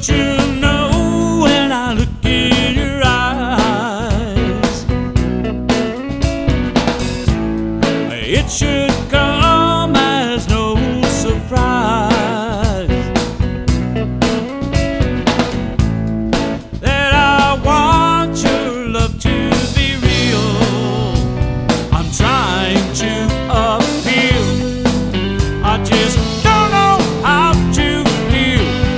Don't you know when I look in your eyes, it sure